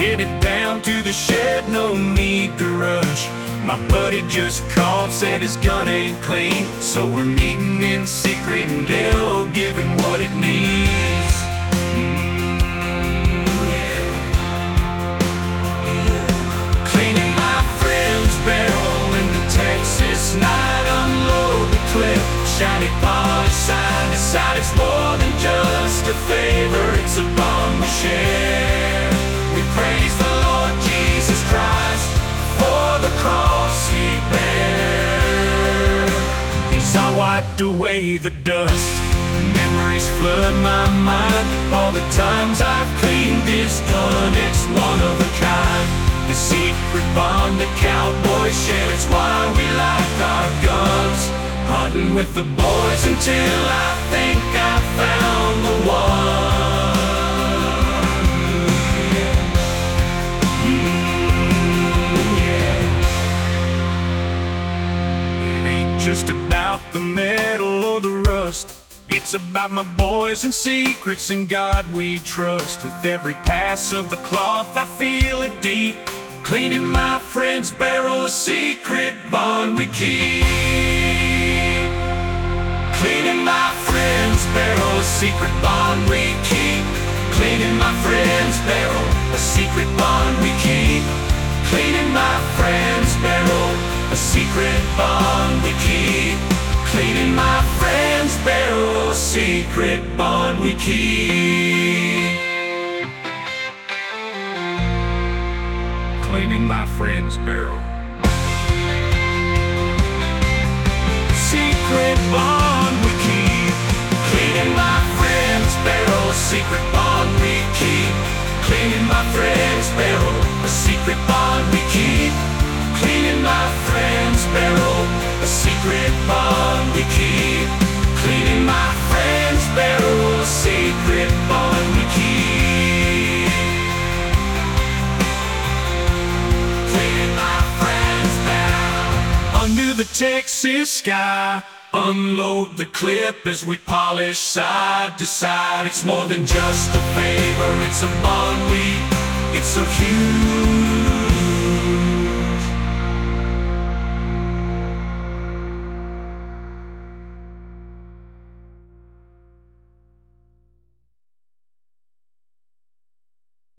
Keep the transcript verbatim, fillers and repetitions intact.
Headed down to the shed, no need to rush. My buddy just called, said his gun ain't clean, so we're meeting in secret and they'll give him what it needs. Mm, yeah. Yeah. Cleaning my friend's barrel in the Texas night, unload the clip, shiny polish sign decide it's more than just a favor, it's a bond we share. We praise the Lord Jesus Christ for the cross he bare. He's all wiped away the dust, memories flood my mind. All the times I've cleaned this gun, it's one of a kind. The secret bond the cowboys share, it's why we like our guns. Hunting with the boys until I think I found the one. Just about the metal or the rust, it's about my boys and secrets and God we trust. With every pass of the cloth I feel it deep, cleaning my friend's barrel, a secret bond we keep. Cleaning my friend's barrel, a secret bond we keep. Cleaning my friend's barrel, a secret bond we keep. Cleaning my friend's barrel, a secret bond we keep. Cleaning my friend's barrel, a secret bond we keep. Cleaning my friend's barrel, secret bond we keep. Cleaning my friend's barrel, a secret bond we keep. Cleaning my friend's barrel, a secret bond we keep. Cleaning my friend's barrel, a secret bond we keep. Cleaning my friend's barrel, a secret bond we keep. Cleaning my friend's barrel. Under the Texas sky, unload the clip as we polish side to side. It's more than just a favor, it's a bond we, it's so huge.